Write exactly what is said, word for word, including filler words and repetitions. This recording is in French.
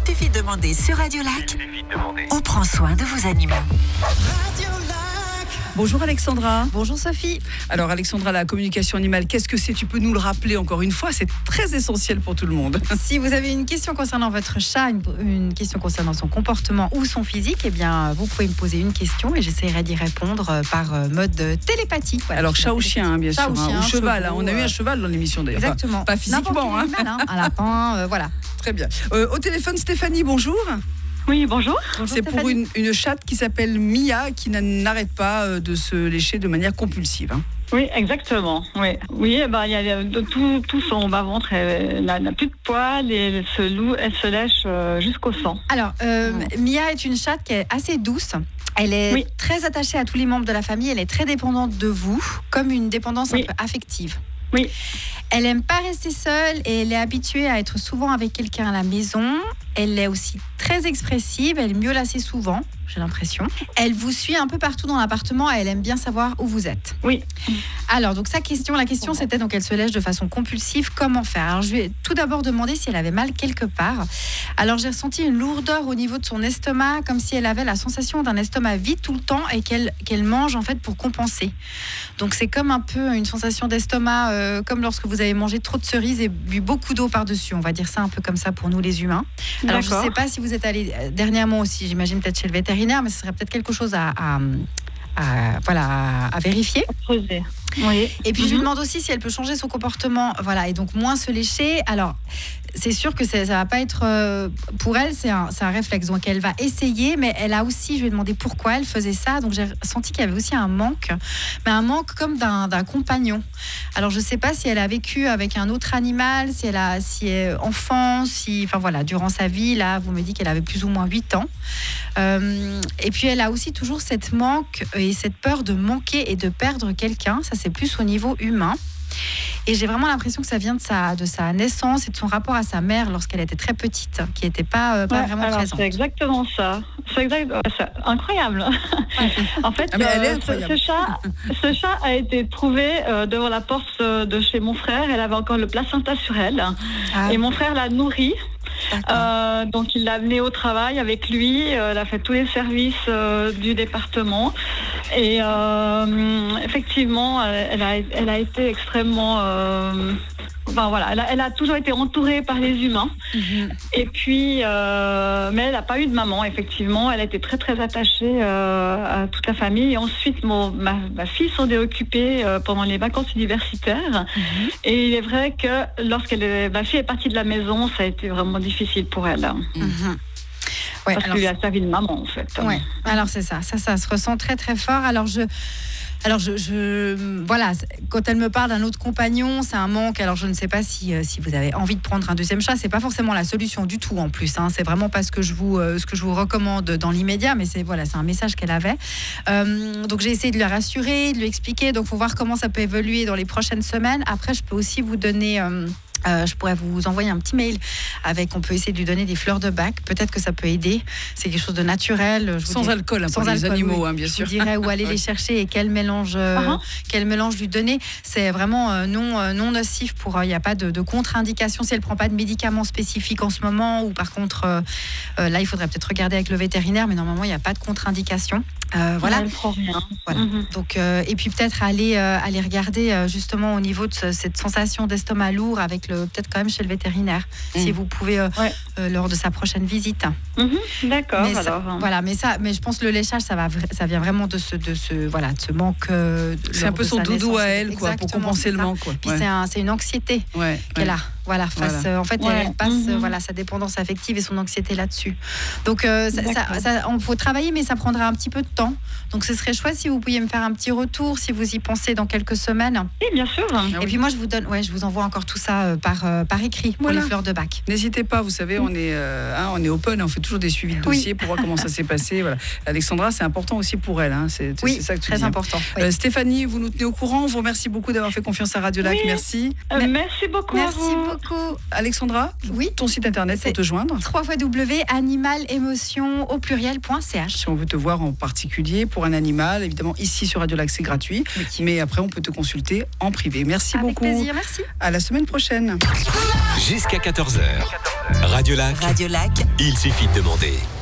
suffit de demander sur Radio Lac. On prend soin de vos animaux. Bonjour Alexandra. Bonjour Sophie. Alors Alexandra, la communication animale, qu'est-ce que c'est? Tu peux nous le rappeler encore une fois, c'est très essentiel pour tout le monde. Si vous avez une question concernant votre chat, une, une question concernant son comportement ou son physique, eh bien vous pouvez me poser une question et j'essaierai d'y répondre par mode télépathie. Voilà, Alors chat ou chien, hein, bien chat sûr, ou, chien, hein, ou cheval. chevaux, hein. On a eu un cheval dans l'émission d'ailleurs. Exactement. Enfin, pas physiquement. Hein. Animal, hein. Un lapin, euh, voilà. Très bien. Euh, au téléphone, Stéphanie, bonjour. Oui, bonjour. bonjour C'est pour une, une chatte qui s'appelle Mia qui n'arrête pas de se lécher de manière compulsive. Hein. Oui, exactement. Oui, oui, eh ben, il y a de, tout, tout son bas-ventre, elle n'a plus de poils et elle se, loue, elle se lèche euh, jusqu'au sang. Alors, euh, oh. Mia est une chatte qui est assez douce. Elle est oui. très attachée à tous les membres de la famille. Elle est très dépendante de vous, comme une dépendance oui. un peu affective. Oui. Elle n'aime pas rester seule et elle est habituée à être souvent avec quelqu'un à la maison. Elle est aussi très expressive, elle miaule assez souvent, j'ai l'impression. Elle vous suit un peu partout dans l'appartement et elle aime bien savoir où vous êtes. Oui. Alors, donc sa question, la question c'était donc elle se lèche de façon compulsive, comment faire? Alors, je lui ai tout d'abord demandé si elle avait mal quelque part. Alors, j'ai ressenti une lourdeur au niveau de son estomac, comme si elle avait la sensation d'un estomac vide tout le temps et qu'elle, qu'elle mange en fait pour compenser. Donc, c'est comme un peu une sensation d'estomac, euh, comme lorsque vous avez mangé trop de cerises et bu beaucoup d'eau par-dessus. On va dire ça un peu comme ça pour nous les humains. Alors, D'accord. je ne sais pas si vous êtes allé dernièrement aussi, j'imagine peut-être chez le vétérinaire, mais ce serait peut-être quelque chose à, à, à, voilà, à vérifier. Creuser. Oui. Et puis, mm-hmm. je lui demande aussi si elle peut changer son comportement, voilà, et donc moins se lécher. Alors, c'est sûr que c'est, ça va pas être... Euh, pour elle, c'est un, c'est un réflexe. Donc, elle va essayer, mais elle a aussi... Je lui ai demandé pourquoi elle faisait ça. Donc, j'ai senti qu'il y avait aussi un manque, mais un manque comme d'un, d'un compagnon. Alors, je sais pas si elle a vécu avec un autre animal, si elle a... Si elle est enfant, si... Enfin, voilà, durant sa vie, là, vous me dites qu'elle avait plus ou moins huit ans. Euh, et puis, elle a aussi toujours cette manque et cette peur de manquer et de perdre quelqu'un. Ça, c'est plus au niveau humain. Et j'ai vraiment l'impression que ça vient de sa, de sa naissance et de son rapport à sa mère lorsqu'elle était très petite, qui n'était pas, euh, pas ouais, vraiment alors, présente. C'est exactement ça. C'est, exact, c'est incroyable. en fait, ah, mais elle est euh, incroyable. Ce, ce, chat, ce chat a été trouvé euh, devant la porte de chez mon frère. Elle avait encore le placenta sur elle. Ah. Et mon frère l'a nourrie. Euh, donc il l'a amenée au travail avec lui, euh, elle a fait tous les services euh, du département et euh, effectivement elle a, elle a été extrêmement euh, enfin voilà, elle a, elle a toujours été entourée par les humains. Mm-hmm. Et puis euh, mais elle n'a pas eu de maman, effectivement, elle a été très très attachée euh, à toute la famille. Et ensuite mon, ma, ma fille s'en est occupée euh, pendant les vacances universitaires. Mm-hmm. Et il est vrai que lorsqu'elle est, ma fille est partie de la maison, ça a été vraiment difficile pour elle. Mm-hmm. Ouais, parce qu'il lui a servi de maman en fait. Ouais, alors c'est ça, ça, ça se ressent très très fort. Alors je... Alors, je, je, voilà, quand elle me parle d'un autre compagnon, c'est un manque. Alors, je ne sais pas si, si vous avez envie de prendre un deuxième chat. C'est pas forcément la solution du tout en plus. Hein. C'est vraiment pas ce que je vous, euh, ce que je vous recommande dans l'immédiat, mais c'est voilà, c'est un message qu'elle avait. Euh, donc, j'ai essayé de la rassurer, de lui expliquer. Donc, faut voir comment ça peut évoluer dans les prochaines semaines. Après, je peux aussi vous donner. Euh, Euh, je pourrais vous envoyer un petit mail avec, on peut essayer de lui donner des fleurs de bac. Peut-être que ça peut aider. C'est quelque chose de naturel. Je vous sans dirais, alcool, hein, sans pour alcool, les animaux, oui. hein, bien je sûr. Je vous dirais où aller les chercher et quel mélange, euh, uh-huh. quel mélange lui donner. C'est vraiment euh, non, euh, non nocif. Pour, il euh, n'y a pas de, de contre-indication si elle ne prend pas de médicaments spécifiques en ce moment. Ou par contre, euh, euh, là, il faudrait peut-être regarder avec le vétérinaire. Mais normalement, il n'y a pas de contre-indication. Euh, voilà. Elle prend rien. Voilà. Mm-hmm. Donc, euh, et puis peut-être aller, euh, aller regarder euh, justement au niveau de ce, cette sensation d'estomac lourd avec le, peut-être quand même chez le vétérinaire, mmh. si vous pouvez euh, ouais. euh, lors de sa prochaine visite. Mmh, d'accord. Mais alors. Ça, voilà, mais ça, mais je pense que le léchage, ça va, ça vient vraiment de ce, de ce, voilà, de ce manque. Euh, c'est un peu son doudou à elle, quoi, pour compenser le manque. Quoi. Puis ouais. c'est, un, c'est une anxiété ouais, qu'elle ouais. a. Voilà, face, voilà. Euh, en fait, ouais. elle passe mmh. euh, voilà, sa dépendance affective et son anxiété là-dessus. Donc, euh, ça, ça, ça, on faut travailler, mais ça prendra un petit peu de temps. Donc, ce serait chouette si vous pouviez me faire un petit retour, si vous y pensez dans quelques semaines. Oui, bien sûr. Et ah oui. puis moi, je vous donne, ouais, je vous envoie encore tout ça euh, par, euh, par écrit pour voilà. les fleurs de bac. N'hésitez pas, vous savez, on est, euh, hein, on est open, on fait toujours des suivis de dossiers oui. pour voir comment ça s'est passé. Voilà. Alexandra, c'est important aussi pour elle. Hein, c'est, oui, c'est ça que tu très dis. important. Oui. Euh, Stéphanie, vous nous tenez au courant. On vous remercie beaucoup d'avoir fait confiance à Radio Lac. Oui. Merci. Euh, merci beaucoup. Merci beaucoup. Alexandra, oui. ton site internet c'est pour te joindre. w w w point animal émotion au pluriel point c h. Si on veut te voir en particulier. particulier pour un animal. Évidemment, ici sur Radio Lac, c'est gratuit. Oui. Mais après, on peut te consulter en privé. Merci Avec beaucoup. Avec plaisir, merci. À la semaine prochaine. Jusqu'à quatorze heures. Radio Lac. Radio Lac. Il suffit de demander.